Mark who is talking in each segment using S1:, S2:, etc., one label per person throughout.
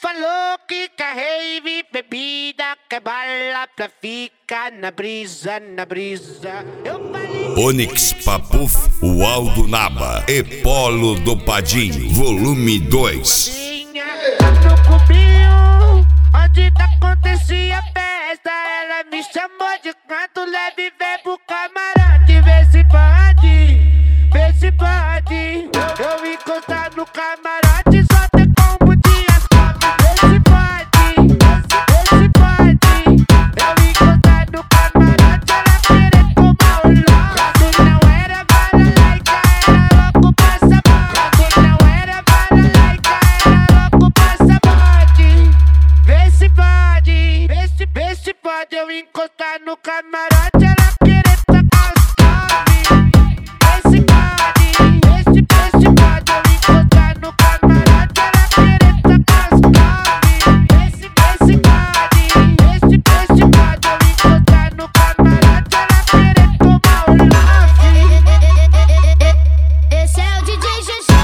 S1: falou que quer rave, bebida, quer bala pra ficar na brisa, na brisa. Eu falei...
S2: Onyx Papuf, o Aldo Naba e Polo do Padim, volume 2.
S1: No cubinho, onde acontecia a festa, ela me chamou de canto leve, vem pro camarote, vê se pode, vê se pode. Eu encostar no camarote, só tem combo de asfalto, vê se pode, vê se pode. Eu encostar no camarote, ela querer tomar o lote. Não era bala laica, era louco passaporte. Não era bala laica, era louco passaporte. Vê se pode, vê se pode. Eu encostar no camarote, ela querer tacar os toques. Vê se pode, vê se pode. Eu encostar no camarote, ela querer tacar os toques. Vê se pode, vê se pode. Eu encostar no camarote, ela querer tomar o love.
S3: Esse é o DJ GG.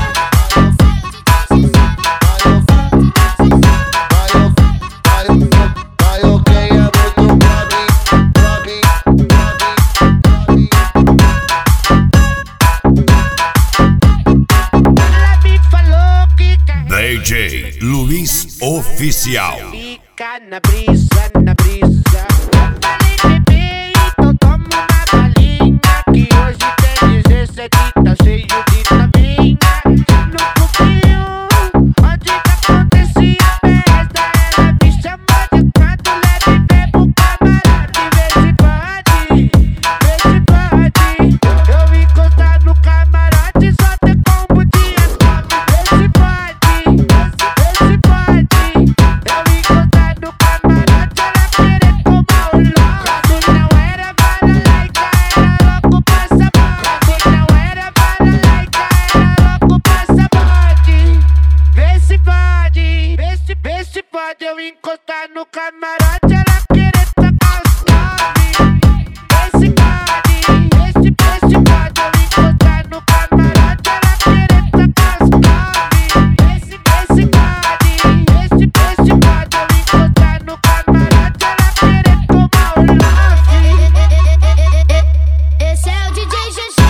S1: Ela me falou que quer
S2: DJ Luiz Oficial.
S1: fica na brisa, na brisa. Eu falei, bebê, então toma uma balinha, que hoje tem 17, tá cheio de tavinha. No cubinho, onde acontecia a festa, ela me chamou de canto leve, vem pro camarote, vê se pode, vê se pode. Eu encostar no camarote, só tem combo de asfalto, vê se pode, vê se pode. Eu encostar no camarote, ela querer tomar o lote. Não era bala laica, era louco passaporte. Não era bala laica, era louco passaporte. Vê se pode, vê se pode. Eu encostar no camarote, ela querer tacar os toques. Vê se pode, vê se pode. Eu encostar no camarote, ela querer tacar os toques. Vê se pode, vê se pode. Eu encostar no camarote, ela querer tomar o love.
S3: Esse é o DJ GG.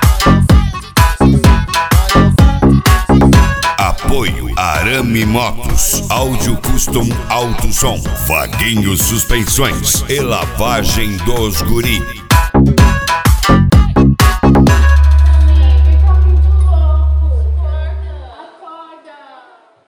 S2: Apoio Arame Motos, Áudio Custom Alto Som, Vaguinho Suspensões e Lavagem dos Guri.